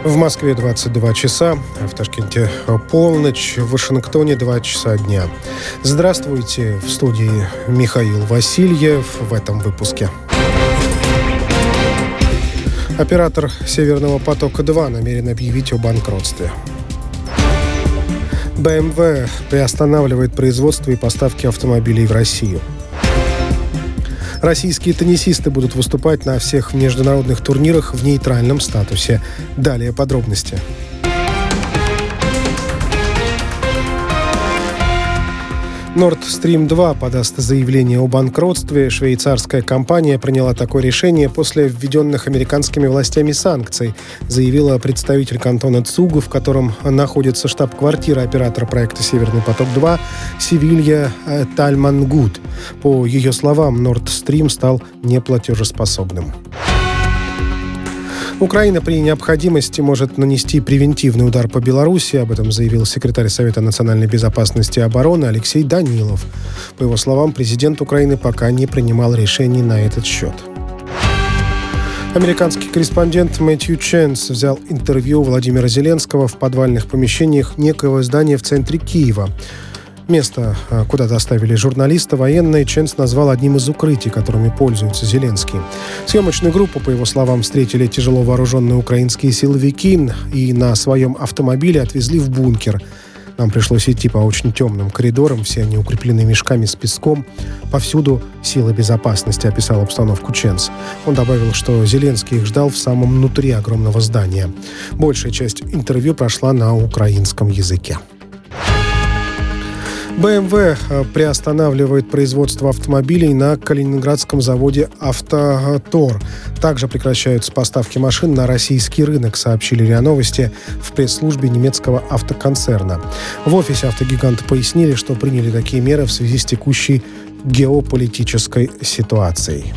В Москве 22 часа, в Ташкенте полночь, в Вашингтоне 2 часа дня. Здравствуйте, в студии Михаил Васильев в этом выпуске. Оператор «Северного потока-2» намерен объявить о банкротстве. BMW приостанавливает производство и поставки автомобилей в Россию. Российские теннисисты будут выступать на всех международных турнирах в нейтральном статусе. Далее подробности. Nord Stream 2 подаст заявление о банкротстве. Швейцарская компания приняла такое решение после введенных американскими властями санкций, заявила представитель кантона Цугу, в котором находится штаб-квартира оператора проекта «Северный поток-2» Севилья Тальмангут. По ее словам, Nord Stream стал неплатежеспособным. Украина при необходимости может нанести превентивный удар по Беларуси. Об этом заявил секретарь Совета национальной безопасности и обороны Алексей Данилов. По его словам, президент Украины пока не принимал решений на этот счет. Американский корреспондент Мэтью Ченс взял интервью у Владимира Зеленского в подвальных помещениях некоего здания в центре Киева. Место, куда доставили журналиста, военные Ченс назвал одним из укрытий, которыми пользуется Зеленский. Съемочную группу, по его словам, встретили тяжело вооруженные украинские силовики и на своем автомобиле отвезли в бункер. Нам пришлось идти по очень темным коридорам, все они укреплены мешками с песком. Повсюду силы безопасности, описал обстановку Ченс. Он добавил, что Зеленский их ждал в самом внутри огромного здания. Большая часть интервью прошла на украинском языке. BMW приостанавливает производство автомобилей на калининградском заводе «Автотор». Также прекращаются поставки машин на российский рынок, сообщили РИА Новости в пресс-службе немецкого автоконцерна. В офисе автогиганта пояснили, что приняли такие меры в связи с текущей геополитической ситуацией.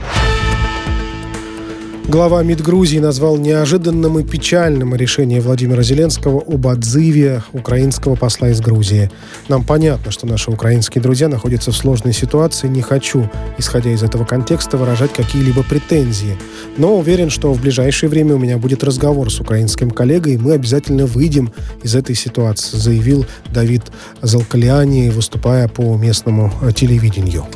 Глава МИД Грузии назвал неожиданным и печальным решение Владимира Зеленского об отзыве украинского посла из Грузии. Нам понятно, что наши украинские друзья находятся в сложной ситуации. Не хочу, исходя из этого контекста, выражать какие-либо претензии. Но уверен, что в ближайшее время у меня будет разговор с украинским коллегой, и мы обязательно выйдем из этой ситуации, заявил Давид Залкалиани, выступая по местному телевидению.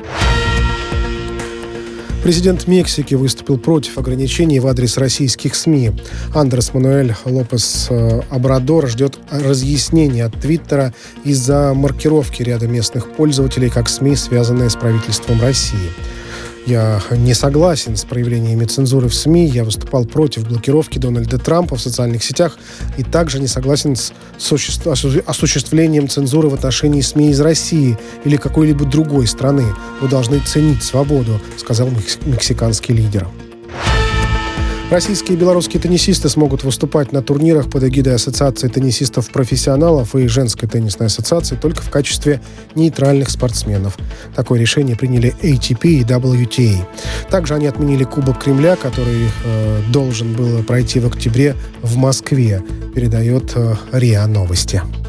Президент Мексики выступил против ограничений в адрес российских СМИ. Андрес Мануэль Лопес Обрадор ждет разъяснения от Твиттера из-за маркировки ряда местных пользователей как СМИ, связанные с правительством России. Я не согласен с проявлениями цензуры в СМИ. Я выступал против блокировки Дональда Трампа в социальных сетях и также не согласен с осуществлением цензуры в отношении СМИ из России или какой-либо другой страны. Вы должны ценить свободу, сказал мексиканский лидер. Российские и белорусские теннисисты смогут выступать на турнирах под эгидой Ассоциации теннисистов-профессионалов и Женской теннисной ассоциации только в качестве нейтральных спортсменов. Такое решение приняли ATP и WTA. Также они отменили Кубок Кремля, который должен был пройти в октябре в Москве, передает РИА Новости.